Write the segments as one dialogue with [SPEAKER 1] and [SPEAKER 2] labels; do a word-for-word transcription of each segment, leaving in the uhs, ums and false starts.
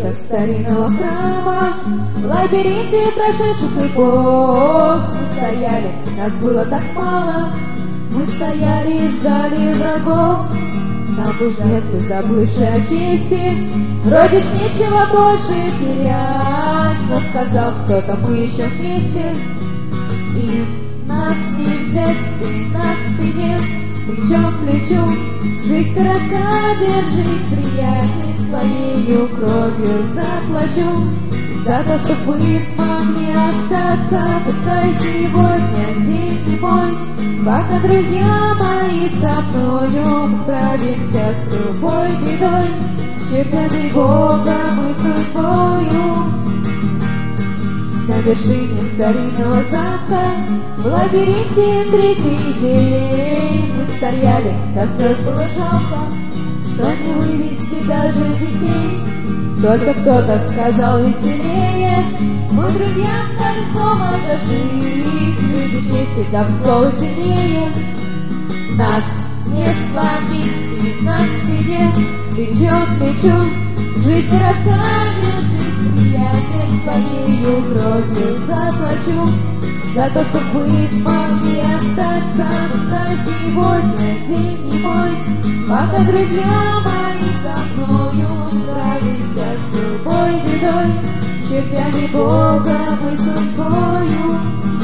[SPEAKER 1] как старинного храма, в лабиринте прошедших эпох. Мы стояли, нас было так мало, мы стояли и ждали врагов. Нам букеты, забывшие о чести, вроде ж нечего больше терять. Но сказал кто-то, мы еще вместе, и нас не взять спина к спине, плечом к плечу. Жизнь коротка, держись, приятель, своею кровью заплачу за то, что вы смогли остаться. Пускай сегодня день не мой, пока, друзья мои, со мною мы справимся с любой бедой, с чертями Богом и судьбою. На вершине старинного замка, в лабиринте интриг и идей, мы стояли, до слез было жалко, что не вывести даже детей. Только кто-то сказал веселее, мы друзьям дали слово дожить, люди чести да в слово сильнее. Нас не сломить, спина к спине, плечом к плечу. Жизнь коротка, держись, приятель, своею кровью заплачу за то, что вы смогли остаться. Пускай сегодня день не мой, пока, друзья мои, со мною справимся с любой бедой, с чертями Богом и судьбою.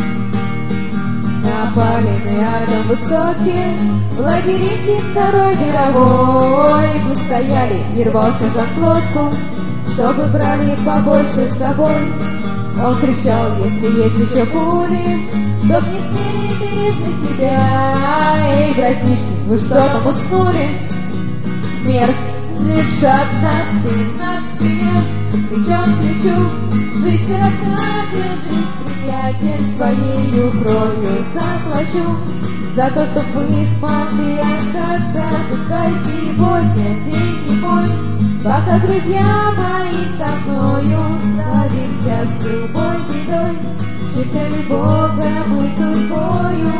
[SPEAKER 1] Напали на одном высоке, в лабиринте второй мировой. Мы стояли, и рвался Жан-Клодку, чтобы брали побольше с собой. Он кричал, если есть еще пули, чтоб не смели беречь на себя. Эй, братишки, вы что там уснули? Смерть лишь одна, спина к спине, плечом к плечу. Жизнь коротка, держись, приятель, своею кровью заплачу за то, что вы смогли остаться. Пускай сегодня день не мой, пока, друзья мои, со мною справимся с любой бедой, с чертями Богом и судьбою.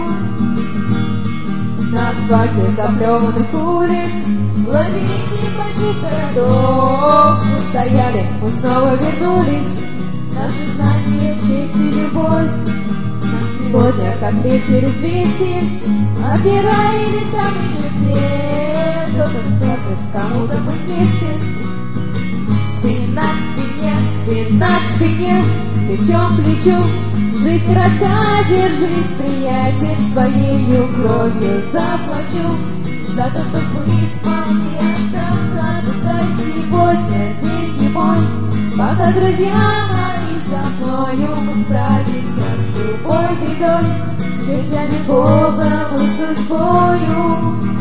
[SPEAKER 1] На асфальте заплеванных улиц, в лабиринте больших городов мы стояли, мы снова вернулись. Наши знания, честь и любовь нас сегодня, как лет через двести, отбирали там еще те, кто-то скажет, кому-то мы вместе. Спина к спине, спина к спине, плечом к плечу. Жизнь коротка, держись, приятель, своею кровью заплачу за то, что вы смогли остаться. Пускай сегодня день не мой, пока, друзья мои, со мною мы справимся с любой бедой, с чертями Богом и судьбою.